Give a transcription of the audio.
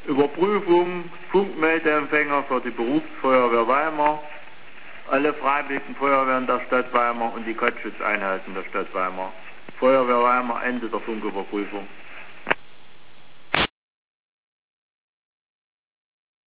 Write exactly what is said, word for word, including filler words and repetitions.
Überprüfung, Funkmeldeempfänger für die Berufsfeuerwehr Weimar, alle freiwilligen Feuerwehren der Stadt Weimar und die Kurzschutzeinheiten der Stadt Weimar. Feuerwehr Weimar, Ende der Funküberprüfung.